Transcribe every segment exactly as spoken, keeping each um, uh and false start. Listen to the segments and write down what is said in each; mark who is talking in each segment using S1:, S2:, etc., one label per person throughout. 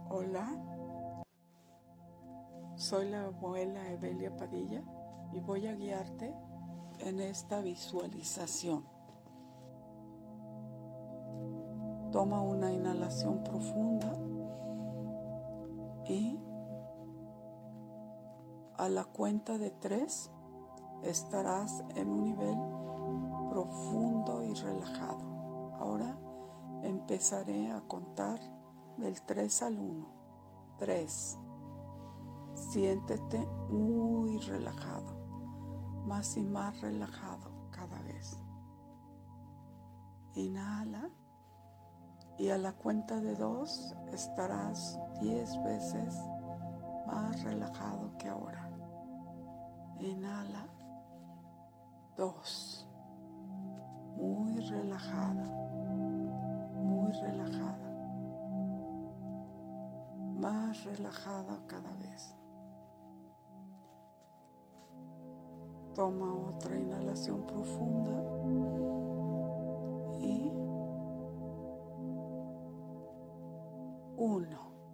S1: Hola, soy la abuela Evelia Padilla y voy a guiarte en esta visualización. Toma una inhalación profunda y a la cuenta de tres estarás en un nivel profundo y relajado. Ahora empezaré a contar del tres al uno. tres. Siéntete muy relajado, más y más relajado cada vez. Inhala y a la cuenta de dos estarás diez veces más relajado que ahora. Inhala. Dos. Muy relajada, muy relajada. Más relajada cada vez. Toma otra inhalación profunda y uno.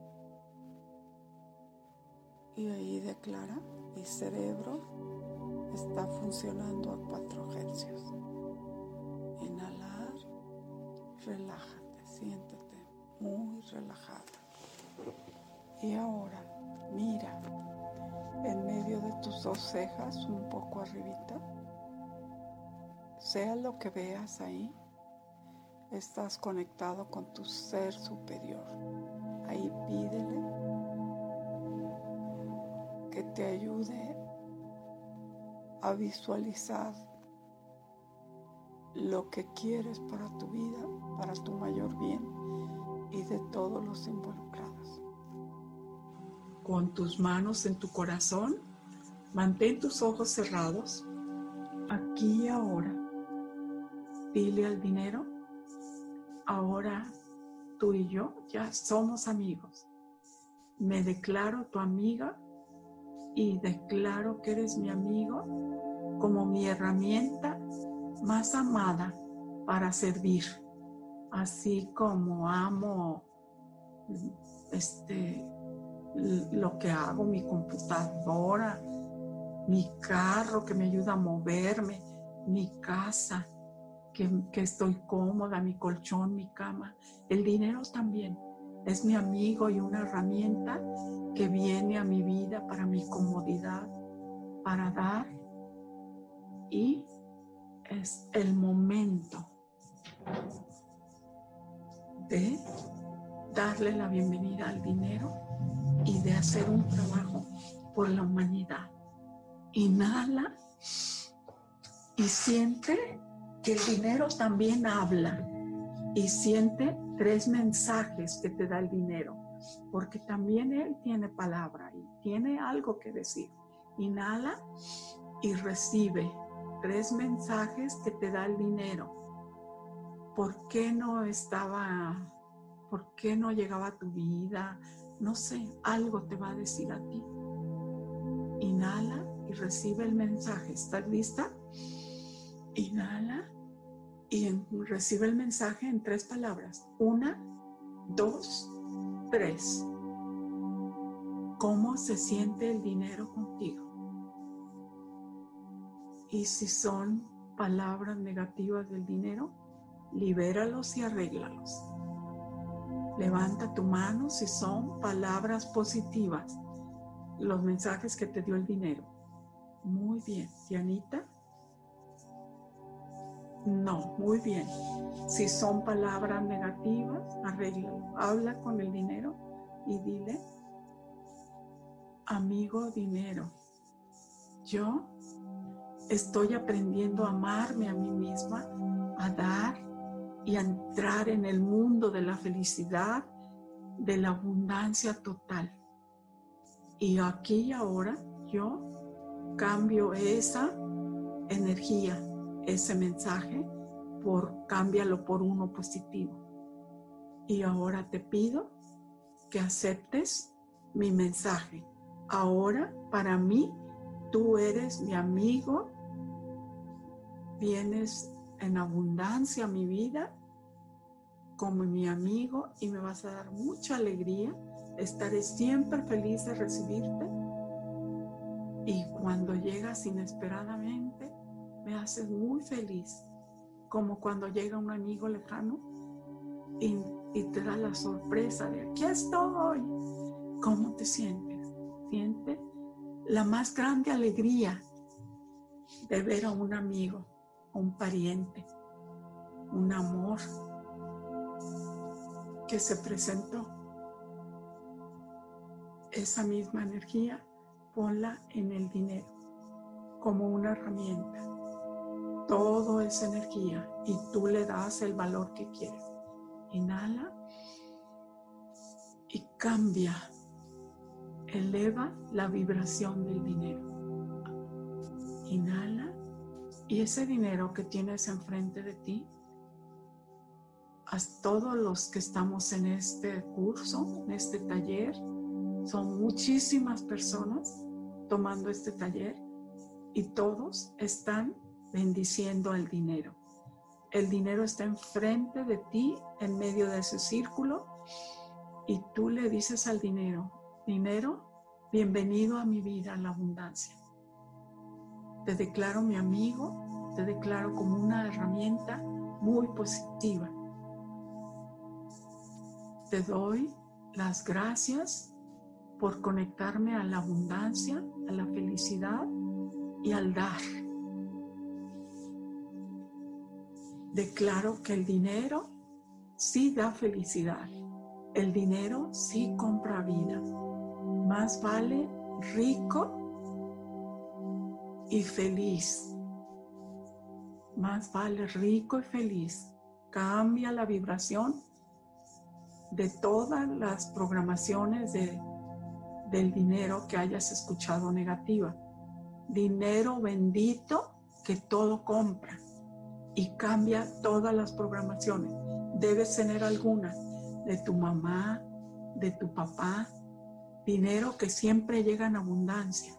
S1: Y ahí declara: mi cerebro está funcionando a cuatro hercios. Inhalar, relájate, siéntete muy relajada. Y ahora mira en medio de tus dos cejas, un poco arribita. Sea lo que veas ahí, estás conectado con tu ser superior. Ahí pídele que te ayude a visualizar lo que quieres para tu vida, para tu mayor bien y de todos los involucrados. Con tus manos en tu corazón, mantén tus ojos cerrados. Aquí y ahora, dile al dinero: ahora tú y yo ya somos amigos. Me declaro tu amiga y declaro que eres mi amigo como mi herramienta más amada para servir. Así como amo este, lo que hago, mi computadora, mi carro que me ayuda a moverme, mi casa, que, que estoy cómoda, mi colchón, mi cama. El dinero también es mi amigo y una herramienta que viene a mi vida para mi comodidad, para dar, y es el momento de darle la bienvenida al dinero y de hacer un trabajo por la humanidad. Inhala y siente que el dinero también habla, y siente tres mensajes que te da el dinero, porque también él tiene palabra y tiene algo que decir. Inhala y recibe tres mensajes que te da el dinero. ¿Por qué no estaba, por qué no llegaba a tu vida? No sé, algo te va a decir a ti. Inhala y recibe el mensaje. ¿Estás lista? Inhala y en, recibe el mensaje en tres palabras. Una, dos, tres. ¿Cómo se siente el dinero contigo? Y si son palabras negativas del dinero, libéralos y arréglalos. Levanta tu mano si son palabras positivas, los mensajes que te dio el dinero. Muy bien. Dianita. No, muy bien. Si son palabras negativas, arréglalo. Habla con el dinero y dile: amigo dinero, yo estoy aprendiendo a amarme a mí misma, a dar y a entrar en el mundo de la felicidad, de la abundancia total. Y aquí y ahora yo cambio esa energía, ese mensaje, por cámbialo por uno positivo. Y ahora te pido que aceptes mi mensaje. Ahora, para mí, tú eres mi amigo, vienes en abundancia a mi vida como mi amigo y me vas a dar mucha alegría estaré siempre feliz de recibirte. Y cuando llegas inesperadamente, me haces muy feliz, como cuando llega un amigo lejano y, y te da la sorpresa de aquí estoy. ¿Cómo te sientes? Siente la más grande alegría de ver a un amigo, a un pariente, un amor que se presentó. Esa misma energía, ponla en el dinero como una herramienta. Todo es energía y tú le das el valor que quieres. Inhala y cambia, eleva la vibración del dinero. Inhala y ese dinero que tienes enfrente de ti, a todos los que estamos en este curso, en este taller, son muchísimas personas tomando este taller y todos están bendiciendo el dinero. El dinero está enfrente de ti, en medio de ese círculo, y tú le dices al dinero: dinero, bienvenido a mi vida, a la abundancia. Te declaro mi amigo, te declaro como una herramienta muy positiva. Te doy las gracias por conectarme a la abundancia, a la felicidad y al dar. Declaro que el dinero sí da felicidad. El dinero sí compra vida. Más vale rico y feliz. Más vale rico y feliz. Cambia la vibración de todas las programaciones de, del dinero que hayas escuchado negativa. Dinero bendito que todo compra y cambia todas las programaciones. Debes tener alguna de tu mamá, de tu papá. Dinero que siempre llega en abundancia.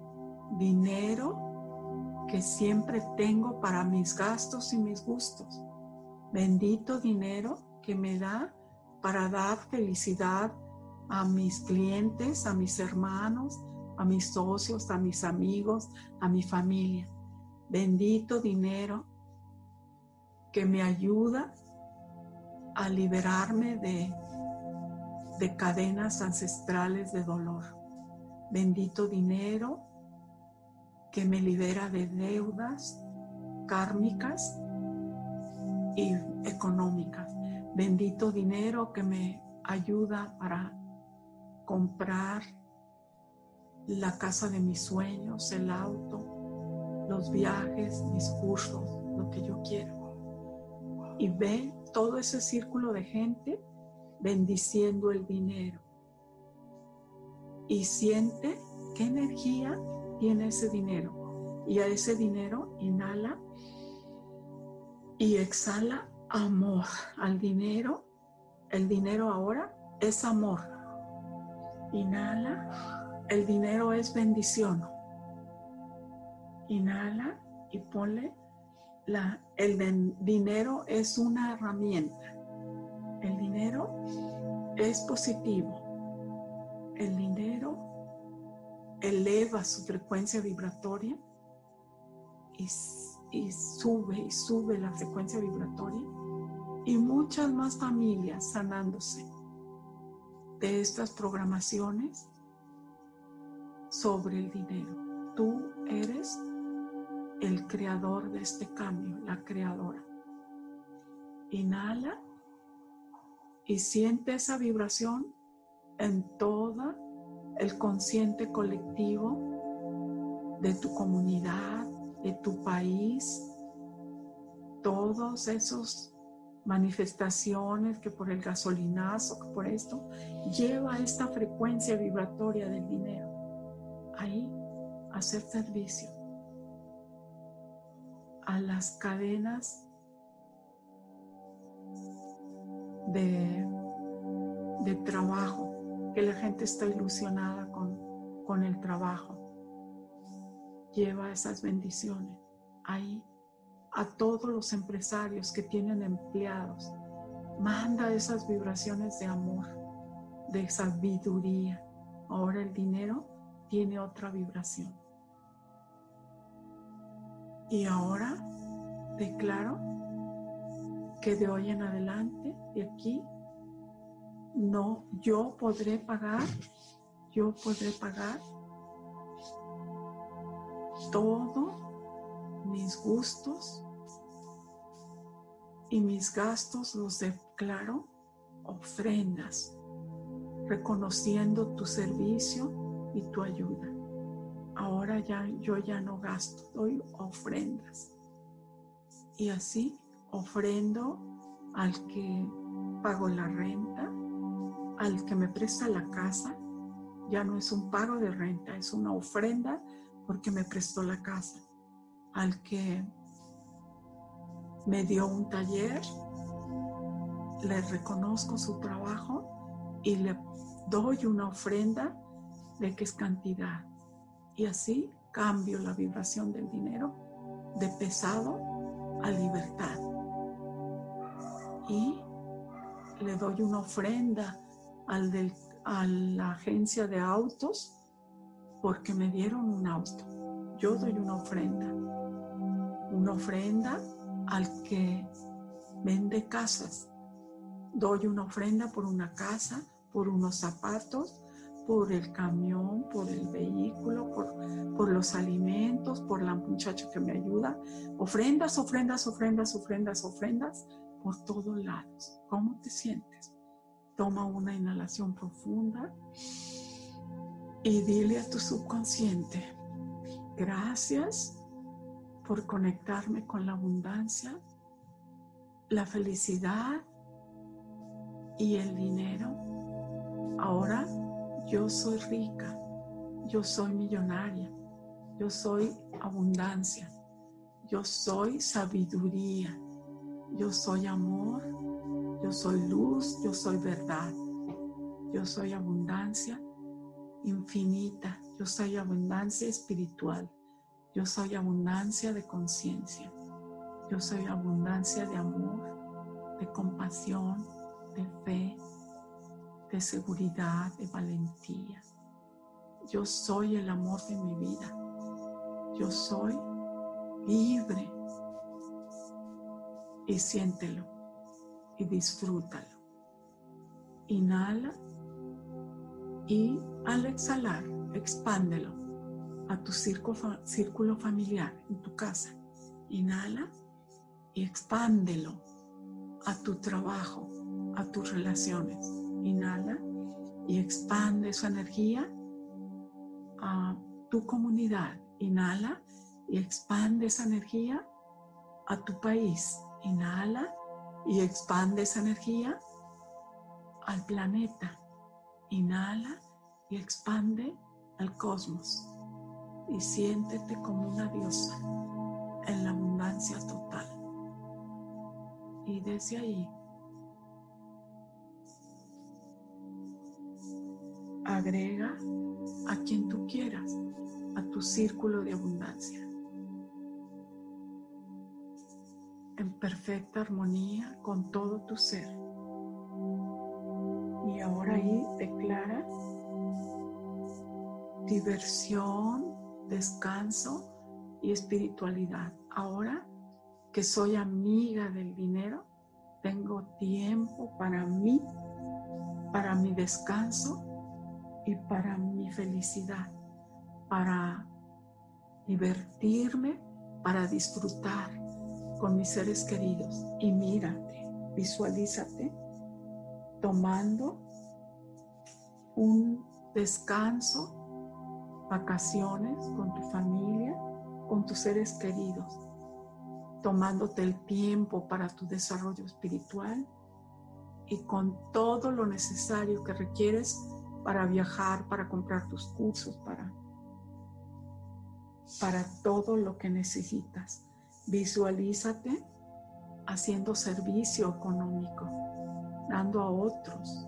S1: Dinero que siempre tengo para mis gastos y mis gustos. Bendito dinero que me da para dar felicidad a mis clientes, a mis hermanos, a mis socios, a mis amigos, a mi familia. Bendito dinero que me ayuda a liberarme de, de cadenas ancestrales de dolor. Bendito dinero que me libera de deudas kármicas y económicas. Bendito dinero que me ayuda para comprar la casa de mis sueños, el auto, los viajes, mis cursos, lo que yo quiero. Y ve todo ese círculo de gente bendiciendo el dinero. Y siente qué energía tiene ese dinero. Y a ese dinero inhala y exhala amor al dinero. El dinero ahora es amor. Inhala, el dinero es bendición. Inhala y ponle la, el dinero es una herramienta. El dinero es positivo. El dinero eleva su frecuencia vibratoria y, y sube y sube la frecuencia vibratoria. Y muchas más familias sanándose de estas programaciones sobre el dinero. Tú eres el creador de este cambio, la creadora. Inhala y siente esa vibración en todo el consciente colectivo de tu comunidad, de tu país, todos esos manifestaciones que por el gasolinazo, que por esto, lleva esta frecuencia vibratoria del dinero. Ahí, hacer servicio a las cadenas de, de trabajo, que la gente está ilusionada con, con el trabajo. Lleva esas bendiciones ahí. A todos los empresarios que tienen empleados, manda esas vibraciones de amor de sabiduría. Ahora el dinero tiene otra vibración. Y ahora declaro que de hoy en adelante, de aquí, no, yo podré pagar, yo podré pagar todos mis gustos y mis gastos los declaro ofrendas, reconociendo tu servicio y tu ayuda. Ahora ya yo ya no gasto, doy ofrendas. Y así ofrendo al que pago la renta, al que me presta la casa. Ya no es un pago de renta, es una ofrenda porque me prestó la casa. Al que me dio un taller, le reconozco su trabajo y le doy una ofrenda de que es cantidad. Y así cambio la vibración del dinero de pesado a libertad. Y le doy una ofrenda al del, a la agencia de autos porque me dieron un auto. Yo doy una ofrenda. Una ofrenda al que vende casas. Doy una ofrenda por una casa, por unos zapatos, por el camión, por el vehículo, por, por los alimentos, por la muchacha que me ayuda. Ofrendas, ofrendas, ofrendas, ofrendas, ofrendas por todos lados. ¿Cómo te sientes? Toma una inhalación profunda y dile a tu subconsciente, gracias por conectarme con la abundancia, la felicidad y el dinero. Ahora yo soy rica, yo soy millonaria, yo soy abundancia, yo soy sabiduría, yo soy amor, yo soy luz, yo soy verdad, yo soy abundancia infinita, yo soy abundancia espiritual, yo soy abundancia de conciencia, yo soy abundancia de amor, de compasión, de fe, de seguridad, de valentía. Yo soy el amor de mi vida. Yo soy libre. Y siéntelo y disfrútalo. Inhala y al exhalar, expándelo a tu círculo, círculo familiar en tu casa. Inhala y expándelo a tu trabajo, a tus relaciones. Inhala y expande esa energía a tu comunidad. Inhala y expande esa energía a tu país. Inhala y expande esa energía al planeta. Inhala y expande al cosmos. Y siéntete como una diosa en la abundancia total. Y desde ahí agrega a quien tú quieras a tu círculo de abundancia en perfecta armonía con todo tu ser. Y ahora ahí declara diversión, descanso y espiritualidad. Ahora que soy amiga del dinero, tengo tiempo para mí, para mi descanso y para mi felicidad, para divertirme, para disfrutar con mis seres queridos. Y mírate, visualízate tomando un descanso, vacaciones con tu familia, con tus seres queridos, tomándote el tiempo para tu desarrollo espiritual y con todo lo necesario que requieres para viajar, para comprar tus cursos, para, para todo lo que necesitas. Visualízate haciendo servicio económico, dando a otros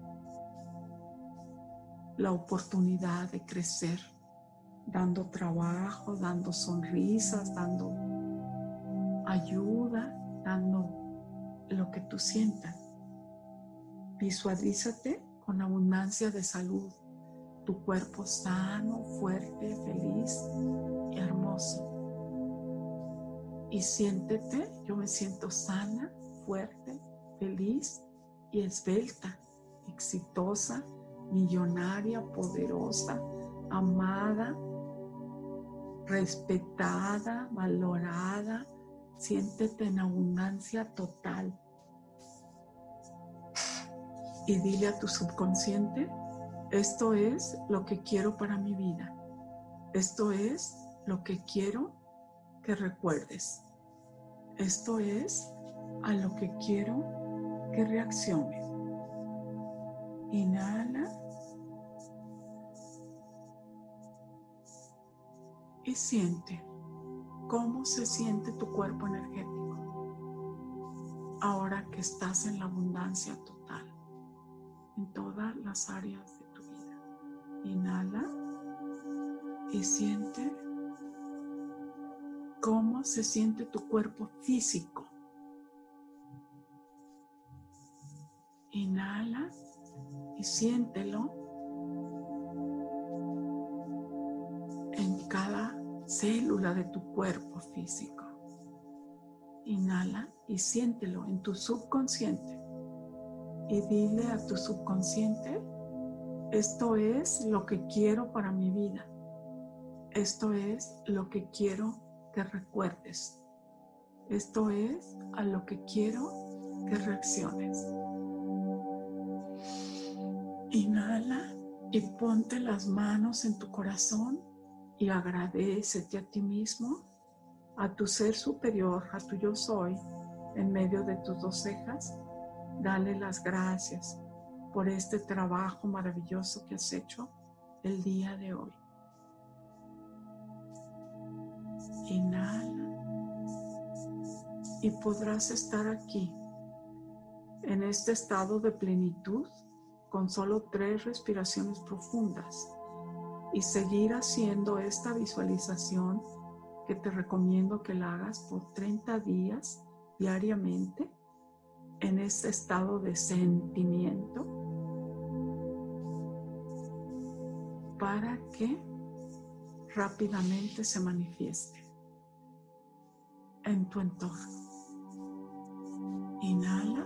S1: la oportunidad de crecer, dando trabajo, dando sonrisas, dando ayuda, dando lo que tú sientas. Visualízate con abundancia de salud, tu cuerpo sano, fuerte, feliz y hermoso. Y siéntete, yo me siento sana, fuerte, feliz y esbelta, exitosa, millonaria, poderosa, amada, respetada, valorada. Siéntete en abundancia total. Y dile a tu subconsciente, esto es lo que quiero para mi vida. Esto es lo que quiero que recuerdes. Esto es a lo que quiero que reacciones. Inhala. Y siente cómo se siente tu cuerpo energético ahora que estás en la abundancia total en todas las áreas de tu vida. Inhala y siente cómo se siente tu cuerpo físico. Inhala y siéntelo en cada célula de tu cuerpo físico. Inhala y siéntelo en tu subconsciente. Y dile a tu subconsciente, esto es lo que quiero para mi vida. Esto es lo que quiero que recuerdes. Esto es a lo que quiero que reacciones. Inhala y ponte las manos en tu corazón y agradécete a ti mismo, a tu ser superior, a tu yo soy, en medio de tus dos cejas. Dale las gracias por este trabajo maravilloso que has hecho el día de hoy. Inhala y podrás estar aquí en este estado de plenitud con solo tres respiraciones profundas y seguir haciendo esta visualización que te recomiendo que la hagas por treinta días diariamente en este estado de sentimiento para que rápidamente se manifieste en tu entorno. Inhala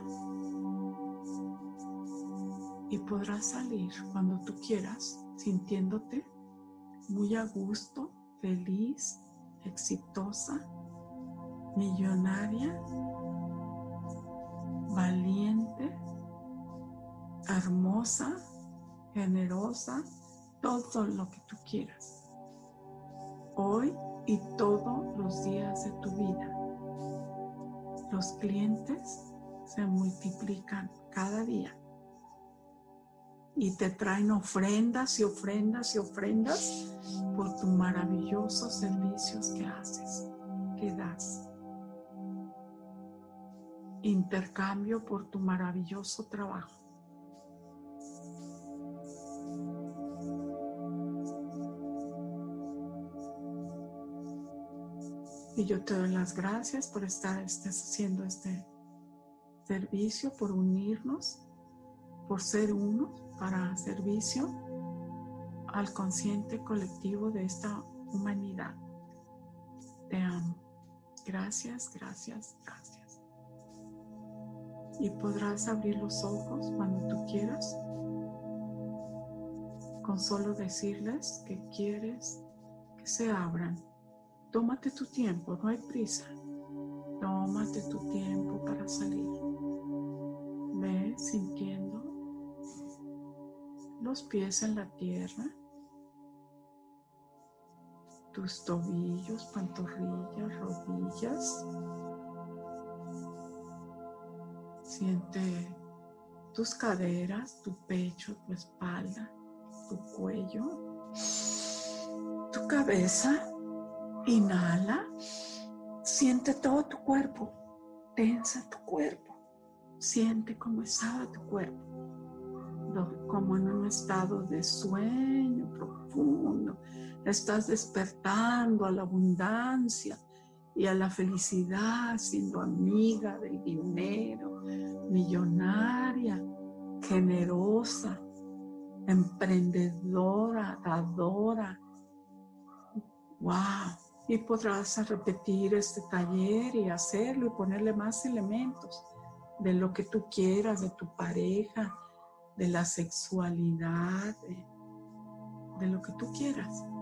S1: y podrás salir cuando tú quieras sintiéndote muy a gusto, feliz, exitosa, millonaria, valiente, hermosa, generosa, todo lo que tú quieras. Hoy y todos los días de tu vida. Los clientes se multiplican cada día y te traen ofrendas y ofrendas y ofrendas por tus maravillosos servicios que haces, que das. Intercambio por tu maravilloso trabajo. Y yo te doy las gracias por estar estés haciendo este servicio, por unirnos, por ser uno para servicio al consciente colectivo de esta humanidad. Te amo. Gracias, gracias, gracias. Y podrás abrir los ojos cuando tú quieras, con solo decirles que quieres que se abran. Tómate tu tiempo, no hay prisa. Tómate tu tiempo para salir. Ve sintiendo los pies en la tierra, tus tobillos, pantorrillas, rodillas. Siente tus caderas, tu pecho, tu espalda, tu cuello, tu cabeza. Inhala, siente todo tu cuerpo, tensa tu cuerpo, siente cómo estaba tu cuerpo, como en un estado de sueño profundo. Estás despertando a la abundancia y a la felicidad, siendo amiga del dinero, millonaria, generosa, emprendedora, dadora. ¡Wow! Y podrás repetir este taller y hacerlo y ponerle más elementos de lo que tú quieras, de tu pareja, de la sexualidad, de, de lo que tú quieras.